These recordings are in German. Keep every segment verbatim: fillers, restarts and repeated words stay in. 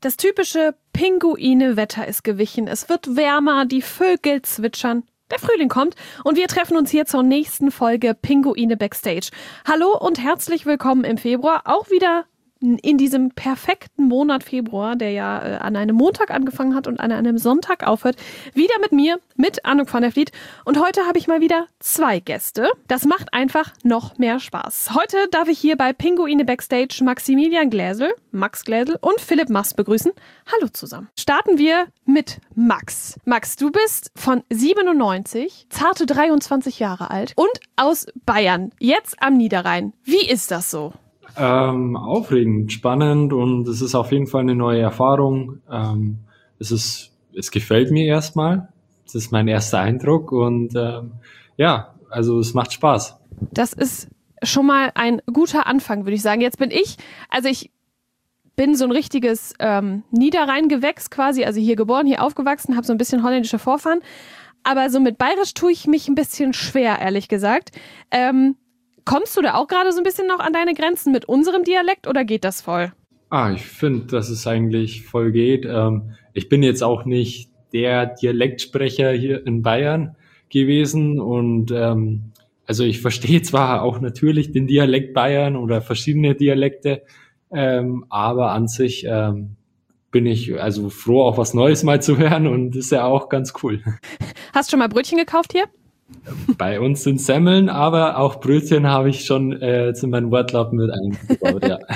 Das typische Pinguine-Wetter ist gewichen. Es wird wärmer, die Vögel zwitschern. Der Frühling kommt und wir treffen uns hier zur nächsten Folge Pinguine Backstage. Hallo und herzlich willkommen im Februar, auch wieder in diesem perfekten Monat Februar, der ja äh, an einem Montag angefangen hat und an einem Sonntag aufhört. Wieder mit mir, mit Anouk van der Vliet. Und heute habe ich mal wieder zwei Gäste. Das macht einfach noch mehr Spaß. Heute darf ich hier bei Pinguine Backstage Maximilian Gläsel, Max Gläsel und Philipp Mast begrüßen. Hallo zusammen. Starten wir mit Max. Max, du bist von siebenundneunzig, zarte dreiundzwanzig Jahre alt und aus Bayern, jetzt am Niederrhein. Wie ist das so? Ähm, aufregend, spannend und es ist auf jeden Fall eine neue Erfahrung. Ähm, es ist, es gefällt mir erstmal. Das ist mein erster Eindruck und ähm, ja, also es macht Spaß. Das ist schon mal ein guter Anfang, würde ich sagen. Jetzt bin ich, also ich bin so ein richtiges ähm, Niederrheingewächs quasi, also hier geboren, hier aufgewachsen, habe so ein bisschen holländische Vorfahren, aber so mit Bayerisch tue ich mich ein bisschen schwer, ehrlich gesagt. Ähm, Kommst du da auch gerade so ein bisschen noch an deine Grenzen mit unserem Dialekt oder geht das voll? Ah, ich finde, dass es eigentlich voll geht. Ähm, ich bin jetzt auch nicht der Dialektsprecher hier in Bayern gewesen und ähm, also ich verstehe zwar auch natürlich den Dialekt Bayern oder verschiedene Dialekte, ähm, aber an sich ähm, bin ich also froh, auch was Neues mal zu hören und ist ja auch ganz cool. Hast du schon mal Brötchen gekauft hier? Bei uns sind Semmeln, aber auch Brötchen habe ich schon äh, zu meinem Wortlaut mit eingebaut, ja.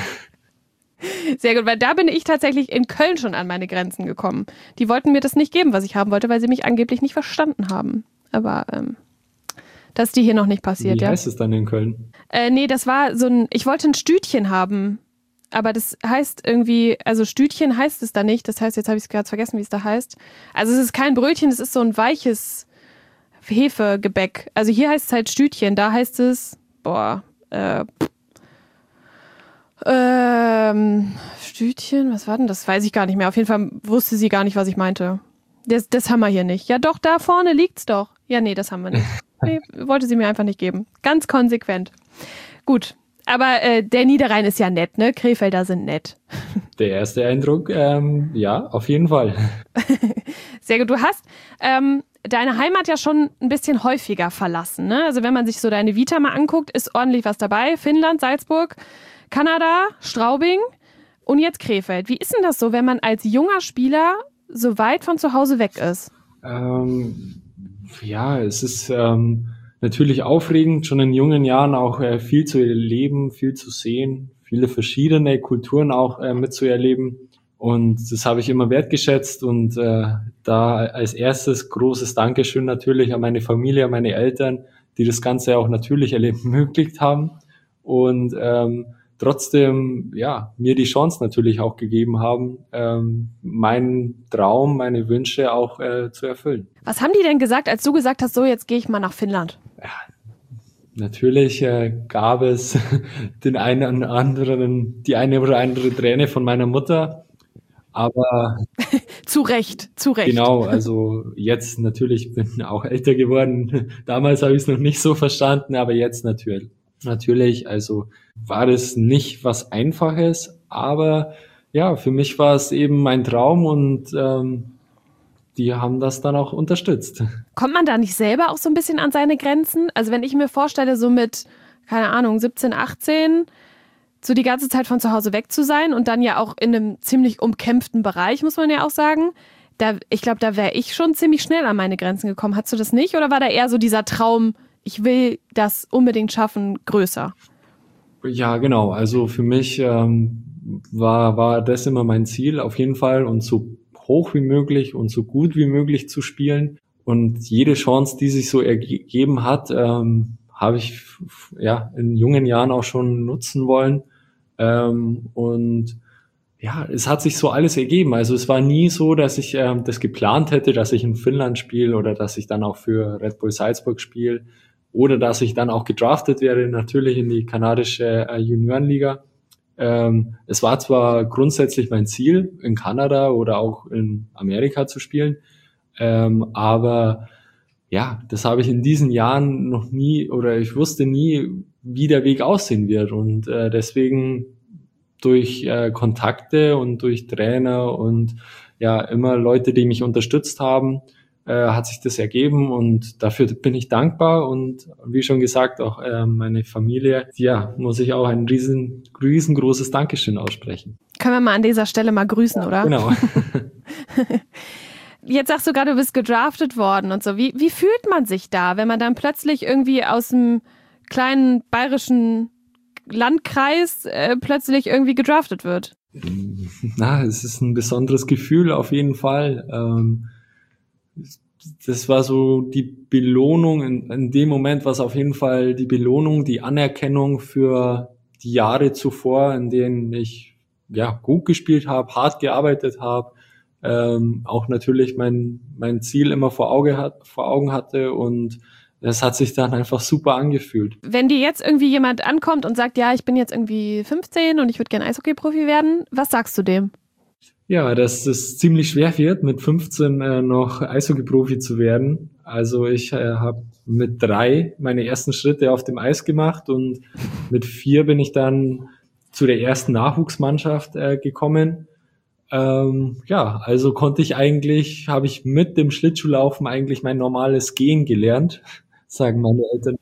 Sehr gut, weil da bin ich tatsächlich in Köln schon an meine Grenzen gekommen. Die wollten mir das nicht geben, was ich haben wollte, weil sie mich angeblich nicht verstanden haben. Aber ähm, das ist dir hier noch nicht passiert, Wie ja. Wie heißt es dann in Köln? Äh, nee, das war so ein, ich wollte ein Stütchen haben, aber das heißt irgendwie, also Stütchen heißt es da nicht, das heißt, jetzt habe ich es gerade vergessen, wie es da heißt. Also es ist kein Brötchen, es ist so ein weiches Hefegebäck. Also hier heißt es halt Stütchen, da heißt es, boah, äh, ähm, Stütchen, was war denn das? Weiß ich gar nicht mehr. Auf jeden Fall wusste sie gar nicht, was ich meinte. Das, das haben wir hier nicht. Ja doch, da vorne liegt's doch. Ja, nee, das haben wir nicht. Nee, wollte sie mir einfach nicht geben. Ganz konsequent. Gut, aber äh, der Niederrhein ist ja nett, ne? Krefelder sind nett. Der erste Eindruck, ähm, ja, auf jeden Fall. Sehr gut. Du hast ähm, deine Heimat ja schon ein bisschen häufiger verlassen, ne? Also wenn man sich so deine Vita mal anguckt, ist ordentlich was dabei. Finnland, Salzburg, Kanada, Straubing und jetzt Krefeld. Wie ist denn das so, wenn man als junger Spieler so weit von zu Hause weg ist? Ähm, ja, es ist ähm, natürlich aufregend, schon in jungen Jahren auch äh, viel zu erleben, viel zu sehen, viele verschiedene Kulturen auch äh, mitzuerleben. Und das habe ich immer wertgeschätzt und äh, da als erstes großes Dankeschön natürlich an meine Familie, an meine Eltern, die das Ganze auch natürlich ermöglicht haben und ähm, trotzdem ja mir die Chance natürlich auch gegeben haben, ähm, meinen Traum, meine Wünsche auch äh, zu erfüllen. Was haben die denn gesagt, als du gesagt hast, so jetzt gehe ich mal nach Finnland? Ja, natürlich äh, gab es den einen oder anderen, die eine oder andere Träne von meiner Mutter. Aber zu Recht, zu Recht. Genau, also jetzt natürlich bin ich auch älter geworden. Damals habe ich es noch nicht so verstanden, aber jetzt natürlich. Natürlich, also war das nicht was Einfaches, aber ja, für mich war es eben mein Traum und ähm, die haben das dann auch unterstützt. Kommt man da nicht selber auch so ein bisschen an seine Grenzen? Also wenn ich mir vorstelle, so mit, keine Ahnung, siebzehn, achtzehn, so die ganze Zeit von zu Hause weg zu sein und dann ja auch in einem ziemlich umkämpften Bereich, muss man ja auch sagen. Da, ich glaube, da wäre ich schon ziemlich schnell an meine Grenzen gekommen. Hattest du das nicht? Oder war da eher so dieser Traum, ich will das unbedingt schaffen, größer? Ja, genau. Also für mich ähm, war, war das immer mein Ziel, auf jeden Fall und so hoch wie möglich und so gut wie möglich zu spielen. Und jede Chance, die sich so ergeben hat, ähm, habe ich ja in jungen Jahren auch schon nutzen wollen. Ähm, und ja, es hat sich so alles ergeben. Also es war nie so, dass ich ähm, das geplant hätte, dass ich in Finnland spiele oder dass ich dann auch für Red Bull Salzburg spiele oder dass ich dann auch gedraftet werde, natürlich in die kanadische äh, Juniorenliga. Ähm, es war zwar grundsätzlich mein Ziel, in Kanada oder auch in Amerika zu spielen, ähm, aber ja, das habe ich in diesen Jahren noch nie oder ich wusste nie, wie der Weg aussehen wird und äh, deswegen durch äh, Kontakte und durch Trainer und ja immer Leute, die mich unterstützt haben, äh, hat sich das ergeben und dafür bin ich dankbar und wie schon gesagt, auch äh, meine Familie, ja, muss ich auch ein riesen, riesengroßes Dankeschön aussprechen. Können wir mal an dieser Stelle mal grüßen, ja, oder? Genau. Jetzt sagst du gerade, du bist gedraftet worden und so. Wie, wie fühlt man sich da, wenn man dann plötzlich irgendwie aus dem kleinen bayerischen Landkreis äh, plötzlich irgendwie gedraftet wird? Na, es ist ein besonderes Gefühl auf jeden Fall. Ähm, das war so die Belohnung, in, in dem Moment war es auf jeden Fall die Belohnung, die Anerkennung für die Jahre zuvor, in denen ich ja gut gespielt habe, hart gearbeitet habe, ähm, auch natürlich mein mein Ziel immer vor Auge hat, vor Augen hatte und das hat sich dann einfach super angefühlt. Wenn dir jetzt irgendwie jemand ankommt und sagt, ja, ich bin jetzt irgendwie fünfzehn und ich würde gerne Eishockey-Profi werden, was sagst du dem? Ja, dass es ziemlich schwer wird, mit fünfzehn äh, noch Eishockey-Profi zu werden. Also ich äh, habe mit drei meine ersten Schritte auf dem Eis gemacht und mit vier bin ich dann zu der ersten Nachwuchsmannschaft äh, gekommen. Ähm, ja, also konnte ich eigentlich, habe ich mit dem Schlittschuhlaufen eigentlich mein normales Gehen gelernt, sagen meine Eltern.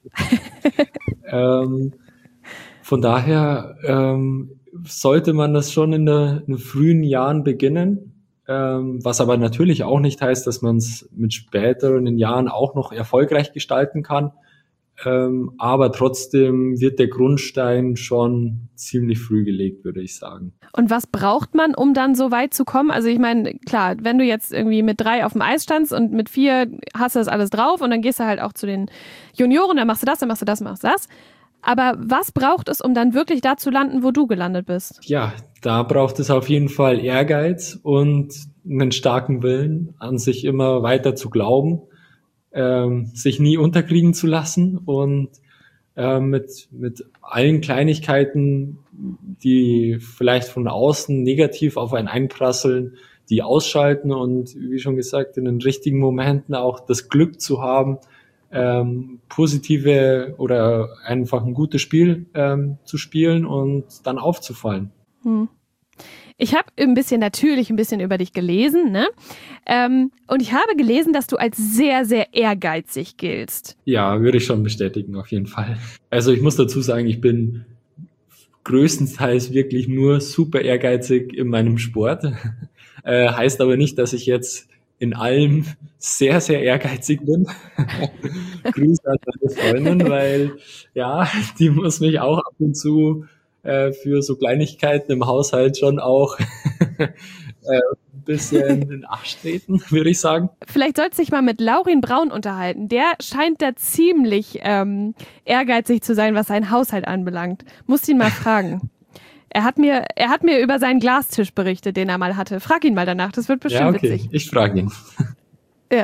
ähm, von daher ähm, sollte man das schon in, der, in den frühen Jahren beginnen, ähm, was aber natürlich auch nicht heißt, dass man es mit späteren Jahren auch noch erfolgreich gestalten kann. Ähm, aber trotzdem wird der Grundstein schon ziemlich früh gelegt, würde ich sagen. Und was braucht man, um dann so weit zu kommen? Also ich meine, klar, wenn du jetzt irgendwie mit drei auf dem Eis standst und mit vier hast du das alles drauf und dann gehst du halt auch zu den Junioren, dann machst du das, dann machst du das, machst du das. Aber was braucht es, um dann wirklich da zu landen, wo du gelandet bist? Ja, da braucht es auf jeden Fall Ehrgeiz und einen starken Willen, an sich immer weiter zu glauben, ähm, sich nie unterkriegen zu lassen und äh, mit mit allen Kleinigkeiten, die vielleicht von außen negativ auf einen einprasseln, die ausschalten und wie schon gesagt, in den richtigen Momenten auch das Glück zu haben, ähm, positive oder einfach ein gutes Spiel ähm, zu spielen und dann aufzufallen. Hm. Ich habe ein bisschen natürlich ein bisschen über dich gelesen, ne? Ähm, und ich habe gelesen, dass du als sehr, sehr ehrgeizig giltst. Ja, würde ich schon bestätigen, auf jeden Fall. Also ich muss dazu sagen, ich bin größtenteils wirklich nur super ehrgeizig in meinem Sport. Äh, heißt aber nicht, dass ich jetzt in allem sehr, sehr ehrgeizig bin. Grüße an meine Freundin, weil ja, die muss mich auch ab und zu äh, für so Kleinigkeiten im Haushalt schon auch äh, ein bisschen in den Arsch treten, würde ich sagen. Vielleicht sollst du dich mal mit Laurin Braun unterhalten. Der scheint da ziemlich ähm, ehrgeizig zu sein, was seinen Haushalt anbelangt. Musst ihn mal fragen. Er hat mir, er hat mir über seinen Glastisch berichtet, den er mal hatte. Frag ihn mal danach, das wird bestimmt ja, okay. witzig. Ich frage ihn. Ja.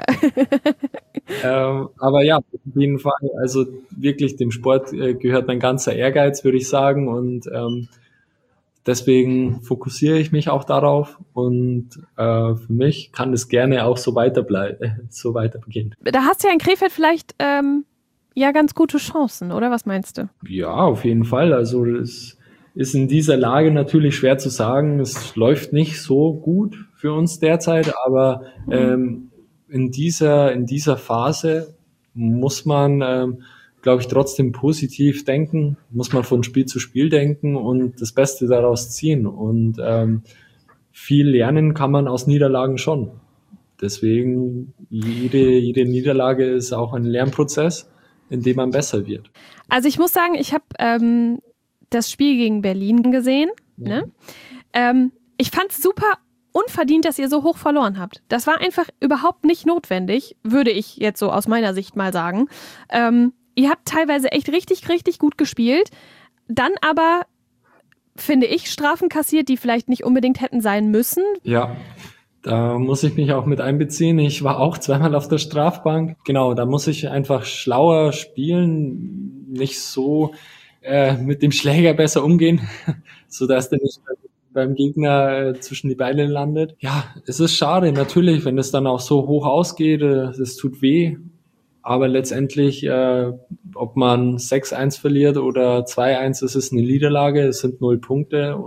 ähm, aber ja, auf jeden Fall, also wirklich dem Sport äh, gehört mein ganzer Ehrgeiz, würde ich sagen. Und ähm, deswegen fokussiere ich mich auch darauf. Und äh, für mich kann es gerne auch so weiterbleiben, so weiter beginnen. Da hast du ja in Krefeld vielleicht ähm, ja ganz gute Chancen, oder? Was meinst du? Ja, auf jeden Fall. Also es ist in dieser Lage natürlich schwer zu sagen. Es läuft nicht so gut für uns derzeit, aber ähm, in dieser in dieser Phase muss man, ähm, glaube ich, trotzdem positiv denken, muss man von Spiel zu Spiel denken und das Beste daraus ziehen. Und ähm, viel lernen kann man aus Niederlagen schon. Deswegen jede jede Niederlage ist auch ein Lernprozess, in dem man besser wird. Also ich muss sagen, ich habe ähm, das Spiel gegen Berlin gesehen. Ja. Ne? Ähm, ich fand es super unverdient, dass ihr so hoch verloren habt. Das war einfach überhaupt nicht notwendig, würde ich jetzt so aus meiner Sicht mal sagen. Ähm, ihr habt teilweise echt richtig, richtig gut gespielt. Dann aber, finde ich, Strafen kassiert, die vielleicht nicht unbedingt hätten sein müssen. Ja, da muss ich mich auch mit einbeziehen. Ich war auch zweimal auf der Strafbank. Genau, da muss ich einfach schlauer spielen, nicht so äh, mit dem Schläger besser umgehen, sodass der nicht beim Gegner äh, zwischen die Beine landet. Ja, es ist schade, natürlich, wenn es dann auch so hoch ausgeht, es äh, tut weh. Aber letztendlich, äh, ob man sechs eins verliert oder zwei eins, das ist eine Niederlage, es sind null Punkte und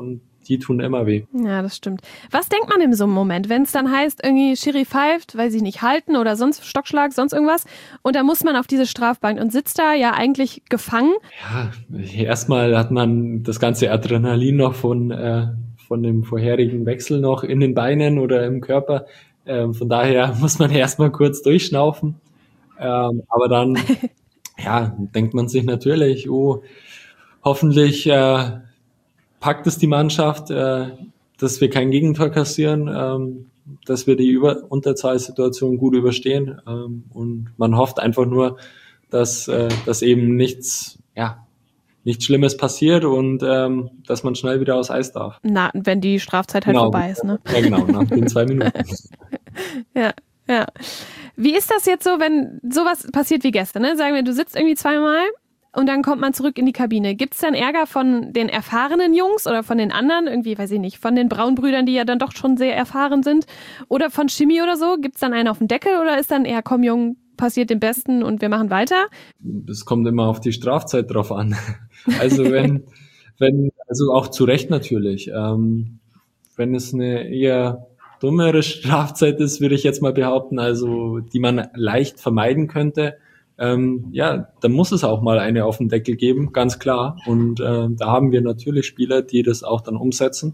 die tun immer weh. Ja, das stimmt. Was denkt man in so einem Moment, wenn es dann heißt, irgendwie Schiri pfeift, weiß ich nicht, halten oder sonst Stockschlag, sonst irgendwas und da muss man auf diese Strafbank und sitzt da ja eigentlich gefangen? Ja, erstmal hat man das ganze Adrenalin noch von, äh, von dem vorherigen Wechsel noch in den Beinen oder im Körper. Ähm, von daher muss man erstmal kurz durchschnaufen. Ähm, aber dann ja, denkt man sich natürlich, oh, hoffentlich äh, packt es die Mannschaft, äh, dass wir kein Gegentor kassieren, ähm, dass wir die Über- Unterzahlsituation gut überstehen. Ähm, und man hofft einfach nur, dass, äh, dass eben nichts, ja, nichts Schlimmes passiert und ähm, dass man schnell wieder aufs Eis darf. Na, wenn die Strafzeit halt Genau. vorbei ist, ne? Ja, genau, nach den zwei Minuten. Ja, ja. Wie ist das jetzt so, wenn sowas passiert wie gestern, ne? Sagen wir, du sitzt irgendwie zweimal und dann kommt man zurück in die Kabine. Gibt es dann Ärger von den erfahrenen Jungs oder von den anderen? Irgendwie, weiß ich nicht, von den Braunbrüdern, die ja dann doch schon sehr erfahren sind? Oder von Schimi oder so? Gibt es dann einen auf den Deckel oder ist dann eher, komm Jung, passiert dem Besten und wir machen weiter? Es kommt immer auf die Strafzeit drauf an. Also wenn, wenn, also auch zu Recht natürlich. Ähm, wenn es eine eher dummere Strafzeit ist, würde ich jetzt mal behaupten, also die man leicht vermeiden könnte, ähm, ja, dann muss es auch mal eine auf den Deckel geben, ganz klar. Und äh, da haben wir natürlich Spieler, die das auch dann umsetzen.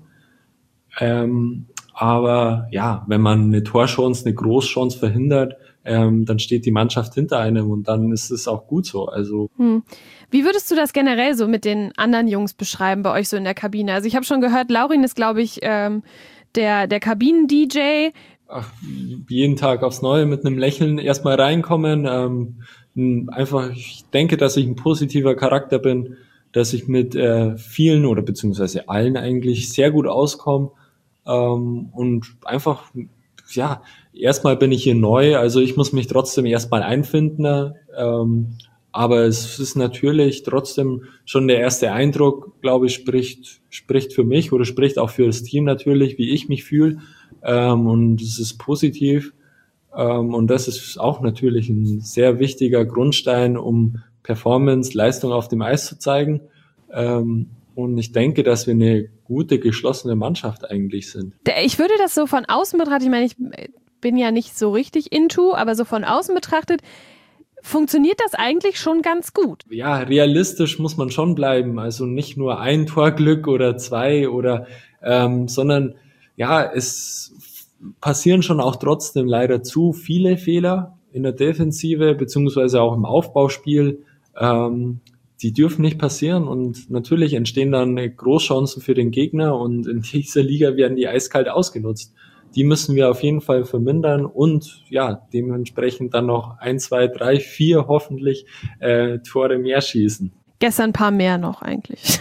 Ähm, aber ja, wenn man eine Torchance, eine Großchance verhindert, ähm, dann steht die Mannschaft hinter einem und dann ist es auch gut so. Also hm. Wie würdest du das generell so mit den anderen Jungs beschreiben bei euch so in der Kabine? Also ich habe schon gehört, Laurin ist, glaube ich, ähm, der, der Kabinen-D J. Ach, jeden Tag aufs Neue mit einem Lächeln erstmal reinkommen. Ähm, einfach, ich denke, dass ich ein positiver Charakter bin, dass ich mit äh, vielen oder beziehungsweise allen eigentlich sehr gut auskomme. Ähm, und einfach, ja, erstmal bin ich hier neu, also ich muss mich trotzdem erstmal einfinden. Ähm, aber es ist natürlich trotzdem schon der erste Eindruck, glaube ich, spricht, spricht für mich oder spricht auch für das Team natürlich, wie ich mich fühle. Ähm, und es ist positiv. Ähm, und das ist auch natürlich ein sehr wichtiger Grundstein, um Performance, Leistung auf dem Eis zu zeigen. Ähm, und ich denke, dass wir eine gute, geschlossene Mannschaft eigentlich sind. Ich würde das so von außen betrachtet, ich meine, ich bin ja nicht so richtig into, aber so von außen betrachtet, funktioniert das eigentlich schon ganz gut? Ja, realistisch muss man schon bleiben. Also nicht nur ein Torglück oder zwei oder, ähm, sondern ja, es passieren schon auch trotzdem leider zu viele Fehler in der Defensive beziehungsweise auch im Aufbauspiel. Ähm, die dürfen nicht passieren und natürlich entstehen dann Großchancen für den Gegner und in dieser Liga werden die eiskalt ausgenutzt. Die müssen wir auf jeden Fall vermindern und ja, dementsprechend dann noch ein, zwei, drei, vier hoffentlich äh, Tore mehr schießen. Gestern ein paar mehr noch eigentlich.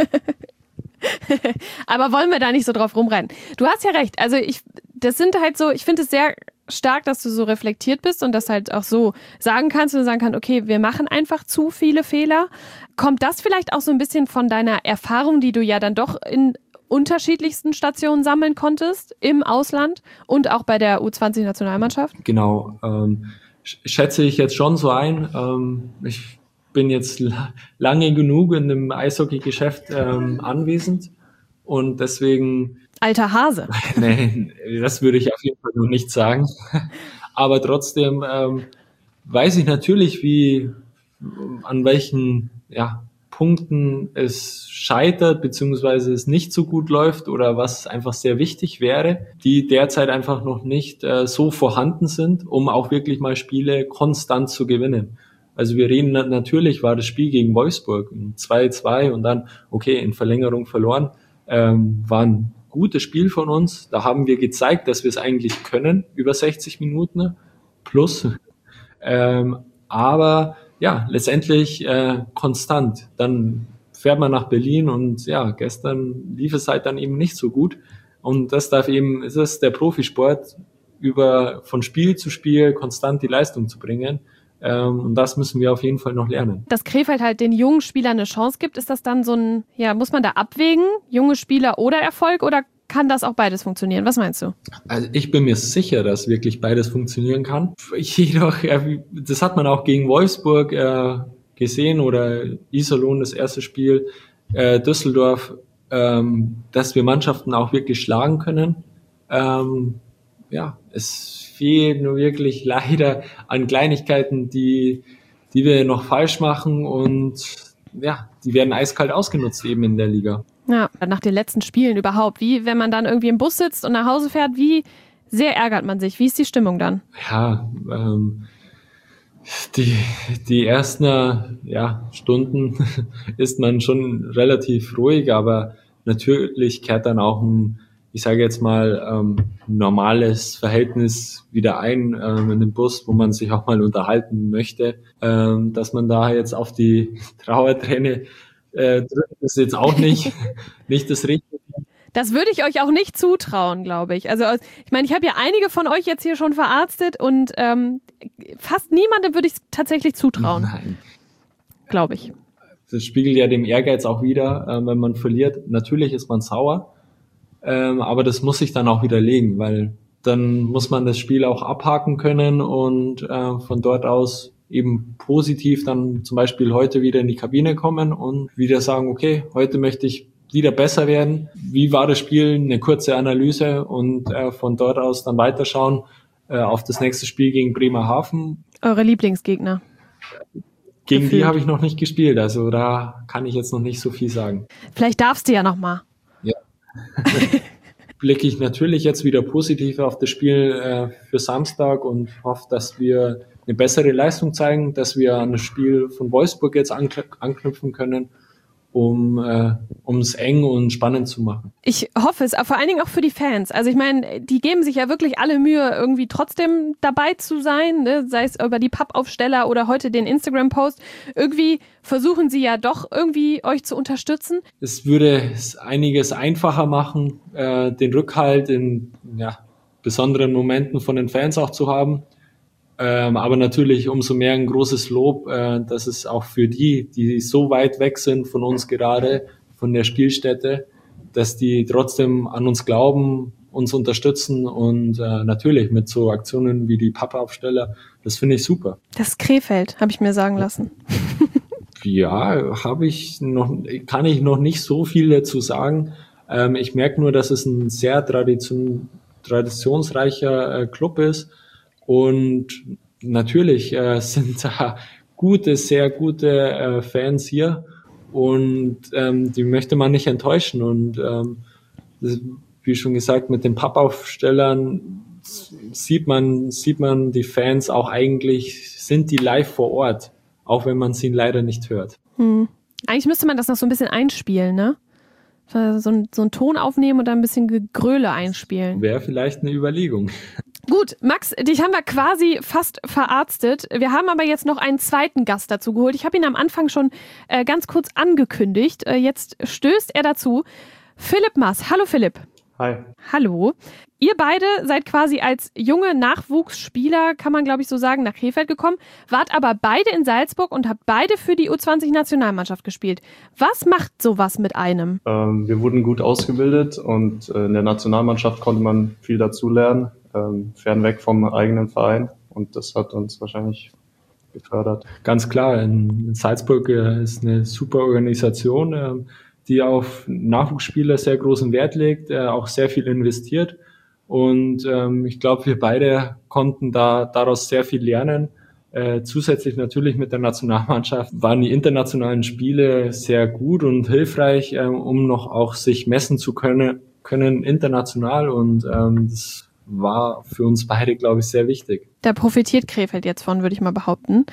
Aber wollen wir da nicht so drauf rumrennen? Du hast ja recht. Also ich, das sind halt so, ich finde es sehr stark, dass du so reflektiert bist und das halt auch so sagen kannst und sagen kannst, okay, wir machen einfach zu viele Fehler. Kommt das vielleicht auch so ein bisschen von deiner Erfahrung, die du ja dann doch in unterschiedlichsten Stationen sammeln konntest, im Ausland und auch bei der U zwanzig Nationalmannschaft? Genau, ähm, schätze ich jetzt schon so ein. Ähm, ich bin jetzt la- lange genug in dem Eishockey-Geschäft ähm, anwesend und deswegen... Alter Hase. Nee, das würde ich auf jeden Fall noch nicht sagen. Aber trotzdem ähm, weiß ich natürlich, wie an welchen ja, Punkten es scheitert, beziehungsweise es nicht so gut läuft oder was einfach sehr wichtig wäre, die derzeit einfach noch nicht äh, so vorhanden sind, um auch wirklich mal Spiele konstant zu gewinnen. Also wir reden natürlich, war das Spiel gegen Wolfsburg zwei zwei und dann, okay, in Verlängerung verloren, ähm, war ein gutes Spiel von uns. Da haben wir gezeigt, dass wir es eigentlich können, über sechzig Minuten plus. Ähm, aber ja, letztendlich äh, konstant. Dann fährt man nach Berlin und ja, gestern lief es halt dann eben nicht so gut. Und das darf eben, es ist der Profisport, über von Spiel zu Spiel konstant die Leistung zu bringen. Ähm, und das müssen wir auf jeden Fall noch lernen. Dass Krefeld halt den jungen Spielern eine Chance gibt, ist das dann so ein, ja, muss man da abwägen, junge Spieler oder Erfolg, oder kann das auch beides funktionieren? Was meinst du? Also ich bin mir sicher, dass wirklich beides funktionieren kann. Jedoch, das hat man auch gegen Wolfsburg äh, gesehen oder Iserlohn, das erste Spiel, äh, Düsseldorf. ähm, dass wir Mannschaften auch wirklich schlagen können. Ähm, ja, es fehlt nur wirklich leider an Kleinigkeiten, die, die wir noch falsch machen und ja, die werden eiskalt ausgenutzt eben in der Liga. Ja, nach den letzten Spielen überhaupt. Wie, wenn man dann irgendwie im Bus sitzt und nach Hause fährt, wie sehr ärgert man sich? Wie ist die Stimmung dann? Ja, ähm, die, die ersten ja, Stunden ist man schon relativ ruhig, aber natürlich kehrt dann auch ein, ich sage jetzt mal, ähm, normales Verhältnis wieder ein ähm, in den Bus, wo man sich auch mal unterhalten möchte. Ähm, dass man da jetzt auf die Trauerträne äh, drückt, ist jetzt auch nicht, nicht das Richtige. Das würde ich euch auch nicht zutrauen, glaube ich. Also ich meine, ich habe ja einige von euch jetzt hier schon verarztet und ähm, fast niemandem würde ich es tatsächlich zutrauen. Nein. Glaube ich. Das spiegelt ja dem Ehrgeiz auch wieder, äh, wenn man verliert. Natürlich ist man sauer, ähm, aber das muss sich dann auch widerlegen, weil dann muss man das Spiel auch abhaken können und äh, von dort aus eben positiv dann zum Beispiel heute wieder in die Kabine kommen und wieder sagen, okay, heute möchte ich wieder besser werden. Wie war das Spiel? Eine kurze Analyse und äh, von dort aus dann weiterschauen äh, auf das nächste Spiel gegen Bremerhaven. Eure Lieblingsgegner? Gegen Gefühlt. Die habe ich noch nicht gespielt, also da kann ich jetzt noch nicht so viel sagen. Vielleicht darfst du ja noch mal. Ja. Blicke ich natürlich jetzt wieder positiv auf das Spiel äh, für Samstag und hoffe, dass wir eine bessere Leistung zeigen, dass wir an das Spiel von Wolfsburg jetzt ankn- anknüpfen können, um äh, um es eng und spannend zu machen. Ich hoffe es, aber vor allen Dingen auch für die Fans. Also ich meine, die geben sich ja wirklich alle Mühe, irgendwie trotzdem dabei zu sein, ne? Sei es über die Pappaufsteller oder heute den Instagram-Post. Irgendwie versuchen sie ja doch irgendwie euch zu unterstützen. Es würde es einiges einfacher machen, äh, den Rückhalt in ja, besonderen Momenten von den Fans auch zu haben. Ähm, aber natürlich umso mehr ein großes Lob, äh, dass es auch für die, die so weit weg sind von uns gerade, von der Spielstätte, dass die trotzdem an uns glauben, uns unterstützen und äh, natürlich mit so Aktionen wie die Pappaufsteller, das finde ich super. Das ist Krefeld, habe ich mir sagen lassen. Ja, habe ich noch, kann ich noch nicht so viel dazu sagen. Ähm, ich merke nur, dass es ein sehr tradition, traditionsreicher äh, Club ist. Und natürlich äh, sind da gute, sehr gute äh, Fans hier und ähm, die möchte man nicht enttäuschen. Und ähm, das, wie schon gesagt, mit den Pappaufstellern sieht man, sieht man die Fans auch eigentlich, sind die live vor Ort, auch wenn man sie leider nicht hört. Hm. Eigentlich müsste man das noch so ein bisschen einspielen, ne? So ein, so einen Ton aufnehmen und dann ein bisschen Gegröle einspielen. Wäre vielleicht eine Überlegung. Gut, Max, dich haben wir quasi fast verarztet. Wir haben aber jetzt noch einen zweiten Gast dazu geholt. Ich habe ihn am Anfang schon äh, ganz kurz angekündigt. Äh, jetzt stößt er dazu. Philipp Maas. Hallo Philipp. Hi. Hallo. Ihr beide seid quasi als junge Nachwuchsspieler, kann man glaube ich so sagen, nach Krefeld gekommen, wart aber beide in Salzburg und habt beide für die U zwanzig Nationalmannschaft gespielt. Was macht sowas mit einem? Ähm, wir wurden gut ausgebildet und äh, in der Nationalmannschaft konnte man viel dazulernen, ähm, fernweg vom eigenen Verein, und das hat uns wahrscheinlich gefördert. Ganz klar, in Salzburg äh, ist eine super Organisation, äh, die auf Nachwuchsspieler sehr großen Wert legt, äh, auch sehr viel investiert. Und ähm, ich glaube, wir beide konnten da daraus sehr viel lernen. Äh, zusätzlich natürlich mit der Nationalmannschaft waren die internationalen Spiele sehr gut und hilfreich, äh, um noch auch sich messen zu können, können international. Und ähm, das war für uns beide, glaube ich, sehr wichtig. Da profitiert Krefeld jetzt von, würde ich mal behaupten.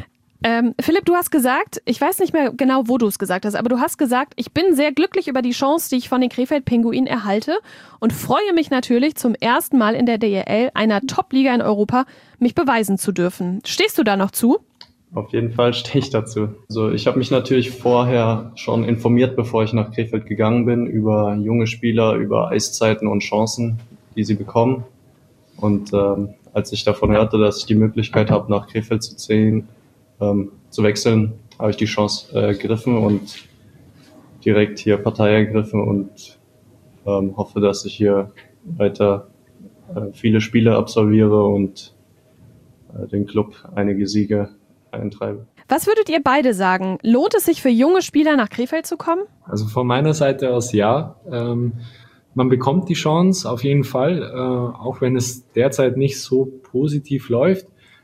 Ähm, Philipp, du hast gesagt, ich weiß nicht mehr genau, wo du es gesagt hast, aber du hast gesagt, ich bin sehr glücklich über die Chance, die ich von den Krefeld-Pinguinen erhalte und freue mich natürlich, zum ersten Mal in der D E L, einer Top-Liga in Europa, mich beweisen zu dürfen. Stehst du da noch zu? Auf jeden Fall stehe ich dazu. Also ich habe mich natürlich vorher schon informiert, bevor ich nach Krefeld gegangen bin, über junge Spieler, über Eiszeiten und Chancen, die sie bekommen. Und ähm, als ich davon hörte, dass ich die Möglichkeit habe, nach Krefeld zu ziehen, Ähm, zu wechseln, habe ich die Chance äh, gegriffen und direkt hier Partei ergriffen und ähm, hoffe, dass ich hier weiter äh, viele Spiele absolviere und äh, den Club einige Siege eintreibe. Was würdet ihr beide sagen? Lohnt es sich für junge Spieler nach Krefeld zu kommen? Also von meiner Seite aus ja. Ähm, man bekommt die Chance auf jeden Fall, äh, auch wenn es derzeit nicht so positiv läuft.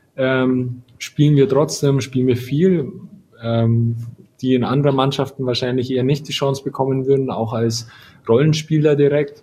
Ähm, spielen wir trotzdem, spielen wir viel, ähm, die in anderen Mannschaften wahrscheinlich eher nicht die Chance bekommen würden, auch als Rollenspieler direkt.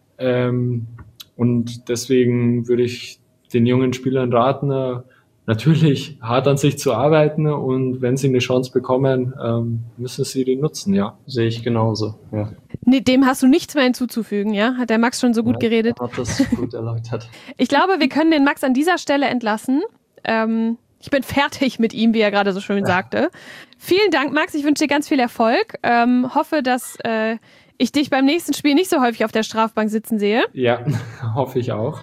Ähm, und deswegen würde ich den jungen Spielern raten, äh, natürlich hart an sich zu arbeiten, und wenn sie eine Chance bekommen, ähm, müssen sie die nutzen, ja. Sehe ich genauso, ja. Nee, dem hast du nichts mehr hinzuzufügen, ja? Hat der Max schon so gut Ja, geredet? hat das gut erläutert. Ich glaube, wir können den Max an dieser Stelle entlassen. Ähm, ich bin fertig mit ihm, wie er gerade so schön sagte. Vielen Dank, Max. Ich wünsche dir ganz viel Erfolg. Ähm, hoffe, dass äh, ich dich beim nächsten Spiel nicht so häufig auf der Strafbank sitzen sehe. Ja, hoffe ich auch.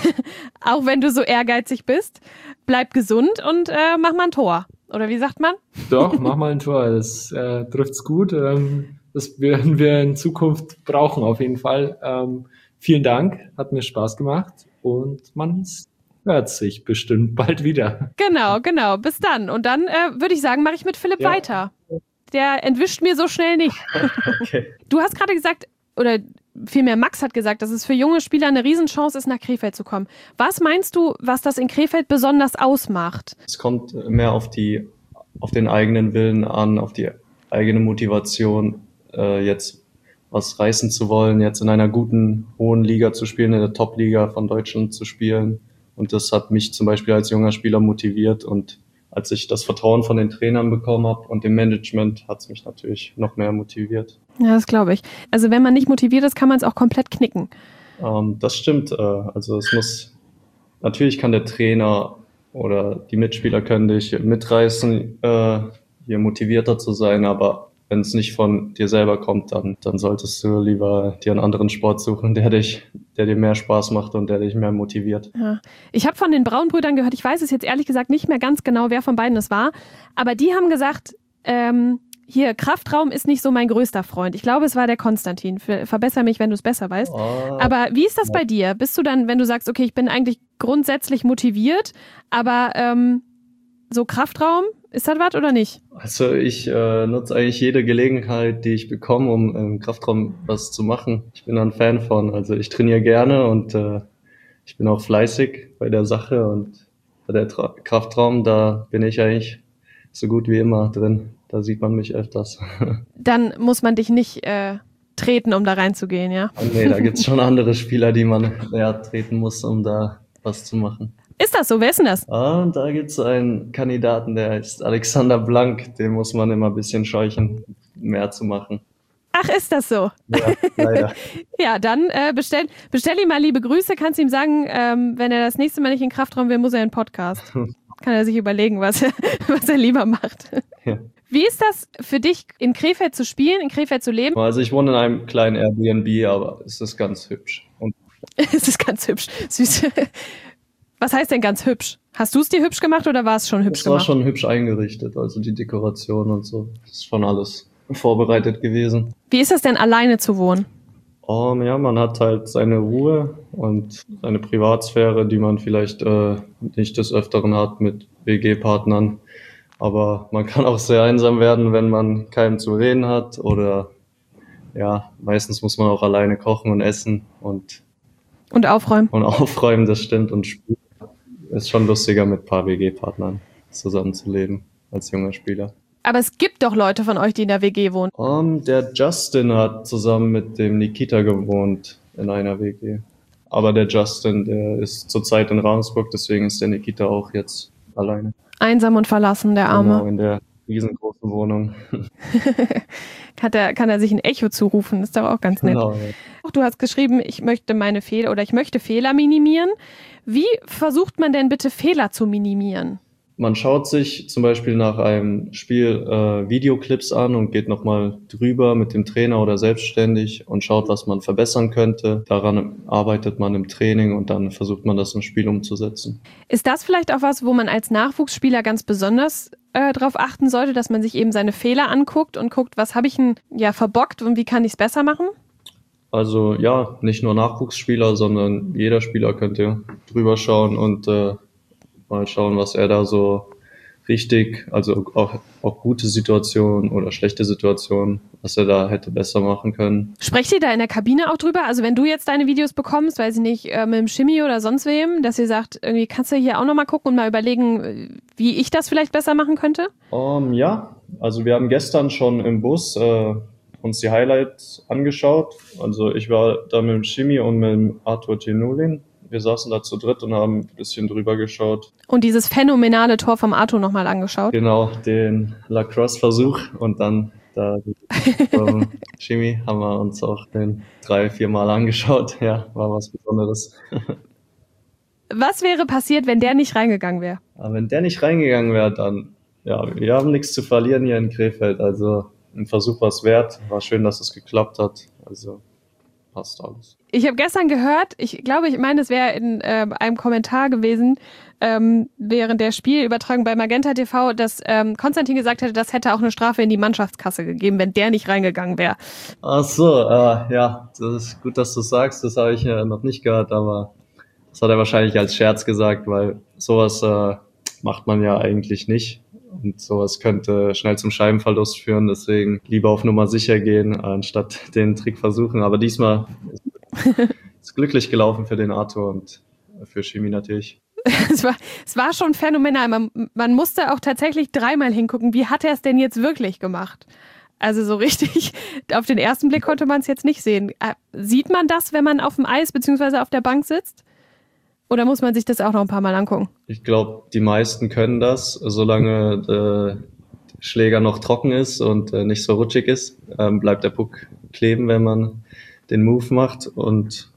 Auch wenn du so ehrgeizig bist. Bleib gesund und äh, mach mal ein Tor. Oder wie sagt man? Doch, mach mal ein Tor. Das äh, trifft's gut. Ähm, das werden wir in Zukunft brauchen auf jeden Fall. Ähm, vielen Dank, hat mir Spaß gemacht und man hört sich bestimmt bald wieder. Genau, genau. Bis dann. Und dann äh, würde ich sagen, mache ich mit Philipp Ja. weiter. Der entwischt mir so schnell nicht. Okay. Du hast gerade gesagt, oder vielmehr Max hat gesagt, dass es für junge Spieler eine Riesenchance ist, nach Krefeld zu kommen. Was meinst du, was das in Krefeld besonders ausmacht? Es kommt mehr auf die, auf den eigenen Willen an, auf die eigene Motivation, äh, jetzt was reißen zu wollen, jetzt in einer guten, hohen Liga zu spielen, in der Top-Liga von Deutschland zu spielen. Und das hat mich zum Beispiel als junger Spieler motiviert. Und als ich das Vertrauen von den Trainern bekommen habe und dem Management, hat es mich natürlich noch mehr motiviert. Ja, das glaube ich. Also wenn man nicht motiviert ist, kann man es auch komplett knicken. Ähm, das stimmt. Äh, also es muss, natürlich kann der Trainer oder die Mitspieler können dich mitreißen, äh, hier motivierter zu sein, aber wenn es nicht von dir selber kommt, dann, dann solltest du lieber dir einen anderen Sport suchen, der dich, der dir mehr Spaß macht und der dich mehr motiviert. Ja. Ich habe von den Braun-Brüdern gehört, ich weiß es jetzt ehrlich gesagt nicht mehr ganz genau, wer von beiden es war, aber die haben gesagt, ähm, hier, Kraftraum ist nicht so mein größter Freund. Ich glaube, es war der Konstantin. Ver- Verbessere mich, wenn du es besser weißt. Ah, Aber wie ist das bei dir? Bist du dann, wenn du sagst, okay, ich bin eigentlich grundsätzlich motiviert, aber ähm, so Kraftraum, ist das was oder nicht? Also ich äh, nutze eigentlich jede Gelegenheit, die ich bekomme, um im Kraftraum was zu machen. Ich bin da ein Fan von. Also ich trainiere gerne und äh, ich bin auch fleißig bei der Sache, und bei der Tra- Kraftraum, da bin ich eigentlich so gut wie immer drin. Da sieht man mich öfters. Dann muss man dich nicht äh, treten, um da reinzugehen, ja? Und nee, da gibt's schon andere Spieler, die man ja, treten muss, um da was zu machen. Ist das so? Wer ist denn das? Ah, und da gibt's einen Kandidaten, der heißt Alexander Blank. Den muss man immer ein bisschen scheuchen, mehr zu machen. Ach, ist das so? Ja, leider. Ja, dann äh, bestell, bestell ihm mal liebe Grüße. Kannst ihm sagen, ähm, wenn er das nächste Mal nicht in Kraftraum will, muss er in den Podcast. Kann er sich überlegen, was er, was er lieber macht. Ja. Wie ist das für dich, in Krefeld zu spielen, in Krefeld zu leben? Also ich wohne in einem kleinen Airbnb, aber es ist ganz hübsch. Und Es ist ganz hübsch. Süß. Was heißt denn ganz hübsch? Hast du es dir hübsch gemacht oder war es schon hübsch es war gemacht? schon hübsch eingerichtet, also die Dekoration und so. Das ist schon alles vorbereitet gewesen. Wie ist das denn, alleine zu wohnen? Um, ja, man hat halt seine Ruhe und seine Privatsphäre, die man vielleicht äh, nicht des Öfteren hat mit W G-Partnern. Aber man kann auch sehr einsam werden, wenn man keinen zu reden hat, oder ja, meistens muss man auch alleine kochen und essen und, Und aufräumen? und aufräumen, das stimmt. Und spielen ist schon lustiger, mit ein paar W G-Partnern zusammenzuleben als junger Spieler. Aber es gibt doch Leute von euch, die in der W G wohnen. Um, der Justin hat zusammen mit dem Nikita gewohnt in einer W G. Aber der Justin, der ist zurzeit in Ravensburg, deswegen ist der Nikita auch jetzt alleine. Einsam und verlassen, der Genau, Arme. in der riesengroßen Wohnung. Kann er, kann er sich ein Echo zurufen, ist doch auch ganz nett. Genau, ja. Du hast geschrieben, ich möchte meine Fehler oder ich möchte Fehler minimieren. Wie versucht man denn bitte Fehler zu minimieren? Man schaut sich zum Beispiel nach einem Spiel äh, Videoclips an und geht nochmal drüber mit dem Trainer oder selbstständig und schaut, was man verbessern könnte. Daran arbeitet man im Training und dann versucht man das im Spiel umzusetzen. Ist das vielleicht auch was, wo man als Nachwuchsspieler ganz besonders äh, darauf achten sollte, dass man sich eben seine Fehler anguckt und guckt, was habe ich denn ja verbockt und wie kann ich es besser machen? Also ja, nicht nur Nachwuchsspieler, sondern jeder Spieler könnte drüber schauen und äh, mal schauen, was er da so richtig, also auch, auch gute Situationen oder schlechte Situationen, was er da hätte besser machen können. Sprecht ihr da in der Kabine auch drüber? Also wenn du jetzt deine Videos bekommst, weiß ich nicht, äh, mit dem Schimmi oder sonst wem, dass ihr sagt, irgendwie kannst du hier auch nochmal gucken und mal überlegen, wie ich das vielleicht besser machen könnte? Um, ja, also wir haben gestern schon im Bus äh, uns die Highlights angeschaut. Also ich war da mit dem Schimmi und mit dem Arthur Tinolin. Wir saßen da zu dritt und haben ein bisschen drüber geschaut. Und dieses phänomenale Tor vom Arthur nochmal angeschaut? Genau, den Lacrosse-Versuch und dann da vom Schimmi haben wir uns auch den drei, vier Mal angeschaut. Ja, war was Besonderes. Was wäre passiert, wenn der nicht reingegangen wäre? Aber wenn der nicht reingegangen wäre, dann, ja, wir haben nichts zu verlieren hier in Krefeld. Also ein Versuch war es wert. War schön, dass es geklappt hat. Also passt alles. Ich habe gestern gehört, ich glaube, ich meine, es wäre in äh, einem Kommentar gewesen, ähm, während der Spielübertragung bei Magenta T V, dass ähm, Konstantin gesagt hätte, das hätte auch eine Strafe in die Mannschaftskasse gegeben, wenn der nicht reingegangen wäre. Ach so, äh, ja, das ist gut, dass du sagst. Das habe ich äh, noch nicht gehört, aber das hat er wahrscheinlich als Scherz gesagt, weil sowas äh, macht man ja eigentlich nicht. Und sowas könnte schnell zum Scheibenverlust führen. Deswegen lieber auf Nummer sicher gehen, anstatt den Trick versuchen. Aber diesmal ist es glücklich gelaufen für den Arthur und für Schimmi natürlich. Es war, es war schon phänomenal. Man, man musste auch tatsächlich dreimal hingucken, wie hat er es denn jetzt wirklich gemacht? Also so richtig, auf den ersten Blick konnte man es jetzt nicht sehen. Sieht man das, wenn man auf dem Eis bzw. auf der Bank sitzt? Oder muss man sich das auch noch ein paar Mal angucken? Ich glaube, die meisten können das, solange der Schläger noch trocken ist und äh, nicht so rutschig ist, ähm, bleibt der Puck kleben, wenn man den Move macht. Und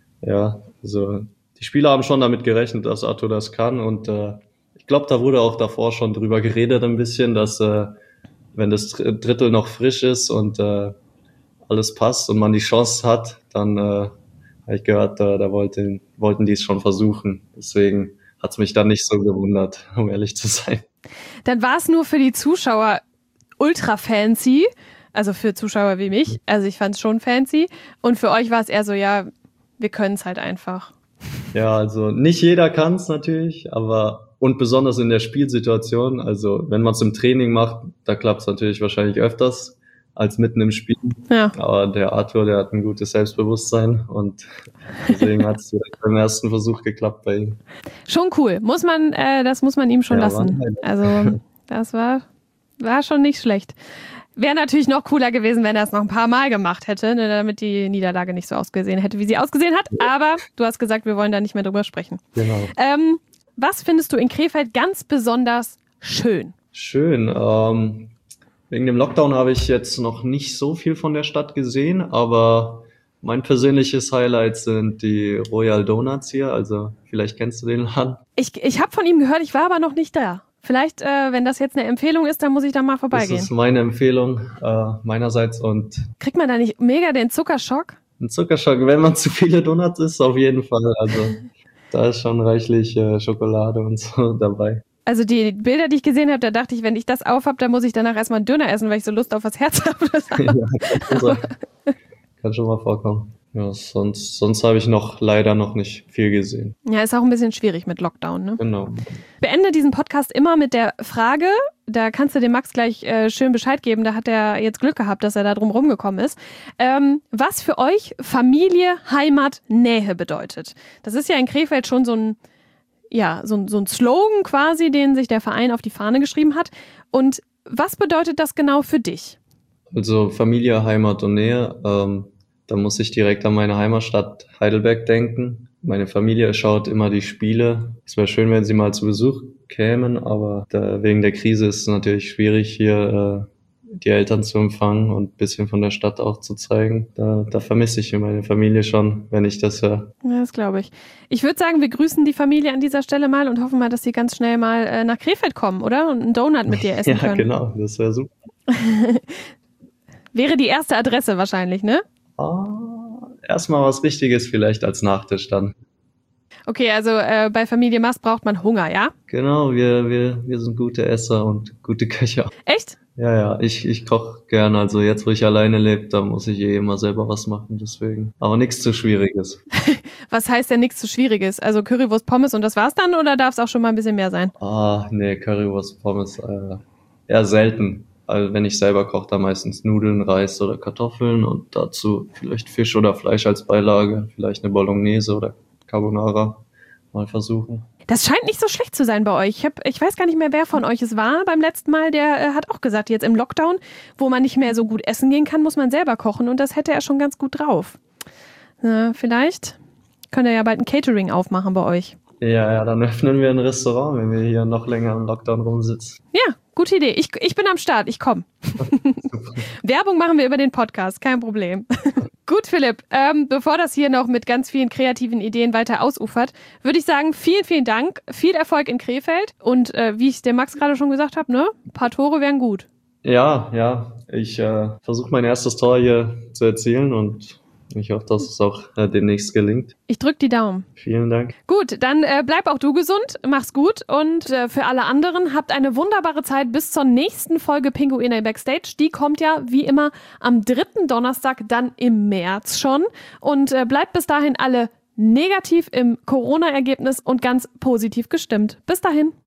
ja, also die Spieler haben schon damit gerechnet, dass Arthur das kann. Und äh, ich glaube, da wurde auch davor schon drüber geredet ein bisschen, dass äh, wenn das Drittel noch frisch ist und äh, alles passt und man die Chance hat, dann äh, habe ich gehört, da, da wollten, wollten die es schon versuchen. Deswegen hat es mich dann nicht so gewundert, um ehrlich zu sein. Dann war es nur für die Zuschauer ultra fancy, also für Zuschauer wie mich. Also ich fand es schon fancy. Und für euch war es eher so, ja, wir können es halt einfach. Ja, also nicht jeder kann es natürlich, aber und besonders in der Spielsituation. Also wenn man es im Training macht, da klappt es natürlich wahrscheinlich öfters als mitten im Spiel. Ja. Aber der Arthur, der hat ein gutes Selbstbewusstsein und deswegen hat es direkt beim ersten Versuch geklappt bei ihm. Schon cool. Muss man, äh, das muss man ihm schon Ja, lassen. Also das war, war schon nicht schlecht. Wäre natürlich noch cooler gewesen, wenn er es noch ein paar Mal gemacht hätte, ne, damit die Niederlage nicht so ausgesehen hätte, wie sie ausgesehen hat. Aber du hast gesagt, wir wollen da nicht mehr drüber sprechen. Genau. Ähm, was findest du in Krefeld ganz besonders schön? Schön. Ähm, wegen dem Lockdown habe ich jetzt noch nicht so viel von der Stadt gesehen, aber mein persönliches Highlight sind die Royal Donuts hier. Also vielleicht kennst du den Laden. Ich, ich habe von ihm gehört, ich war aber noch nicht da. Vielleicht, äh, wenn das jetzt eine Empfehlung ist, dann muss ich da mal vorbeigehen. Das ist meine Empfehlung äh, meinerseits. Und kriegt man da nicht mega den Zuckerschock? ein Zuckerschock, wenn man zu viele Donuts isst, auf jeden Fall. Also da ist schon reichlich äh, Schokolade und so dabei. Also die Bilder, die ich gesehen habe, da dachte ich, wenn ich das aufhab, dann muss ich danach erstmal einen Döner essen, weil ich so Lust auf was Herz habe. Ja, kann schon sein. Kann schon mal vorkommen. Ja, sonst, sonst habe ich noch leider noch nicht viel gesehen. Ja, ist auch ein bisschen schwierig mit Lockdown, ne? Genau. Beende diesen Podcast immer mit der Frage, da kannst du dem Max gleich äh, schön Bescheid geben, da hat er jetzt Glück gehabt, dass er da drum rumgekommen ist. Ähm, was für euch Familie, Heimat, Nähe bedeutet. Das ist ja in Krefeld schon so ein, ja, so, so ein Slogan quasi, den sich der Verein auf die Fahne geschrieben hat. Und was bedeutet das genau für dich? Also Familie, Heimat und Nähe, ähm, da muss ich direkt an meine Heimatstadt Heidelberg denken. Meine Familie schaut immer die Spiele. Es wäre schön, wenn sie mal zu Besuch kämen, aber da, wegen der Krise ist es natürlich schwierig, hier äh, die Eltern zu empfangen und ein bisschen von der Stadt auch zu zeigen. Da, da vermisse ich meine Familie schon, wenn ich das höre. Ja, das glaube ich. Ich würde sagen, wir grüßen die Familie an dieser Stelle mal und hoffen mal, dass sie ganz schnell mal äh, nach Krefeld kommen, oder? Und einen Donut mit dir essen ja, können. Ja, genau, das wäre super. Wäre die erste Adresse wahrscheinlich, ne? Ah, erstmal was Wichtiges vielleicht als Nachtisch dann. Okay, also äh, bei Familie Mast braucht man Hunger, ja? Genau, wir, wir, wir sind gute Esser und gute Köcher. Echt? Ja, ja, ich, ich koche gern. Also jetzt, wo ich alleine lebe, da muss ich eh immer selber was machen, deswegen. Aber nichts zu Schwieriges. Was heißt denn nichts zu Schwieriges? Also Currywurst, Pommes und das war's dann oder darf es auch schon mal ein bisschen mehr sein? Ah, nee, Currywurst, Pommes, äh, eher selten. Also wenn ich selber koche, dann meistens Nudeln, Reis oder Kartoffeln und dazu vielleicht Fisch oder Fleisch als Beilage, vielleicht eine Bolognese oder Carbonara mal versuchen. Das scheint nicht so schlecht zu sein bei euch. Ich, hab, ich weiß gar nicht mehr, wer von euch es war beim letzten Mal. Der äh, hat auch gesagt, jetzt im Lockdown, wo man nicht mehr so gut essen gehen kann, muss man selber kochen. Und das hätte er schon ganz gut drauf. Äh, vielleicht könnt ihr ja bald ein Catering aufmachen bei euch. Ja, ja, dann öffnen wir ein Restaurant, wenn wir hier noch länger im Lockdown rumsitzen. Ja, gute Idee. Ich, ich bin am Start. Ich komme. Werbung machen wir über den Podcast. Kein Problem. Gut, Philipp, ähm, bevor das hier noch mit ganz vielen kreativen Ideen weiter ausufert, würde ich sagen, vielen, vielen Dank, viel Erfolg in Krefeld und äh, wie ich der Max gerade schon gesagt habe, ne, ein paar Tore wären gut. Ja, ja, ich äh, versuche mein erstes Tor hier zu erzielen und ich hoffe, dass es auch äh, demnächst gelingt. Ich drück die Daumen. Vielen Dank. Gut, dann äh, bleib auch du gesund, mach's gut und äh, für alle anderen habt eine wunderbare Zeit bis zur nächsten Folge Pinguine Backstage. Die kommt ja wie immer am dritten Donnerstag dann im März schon und äh, bleibt bis dahin alle negativ im Corona-Ergebnis und ganz positiv gestimmt. Bis dahin.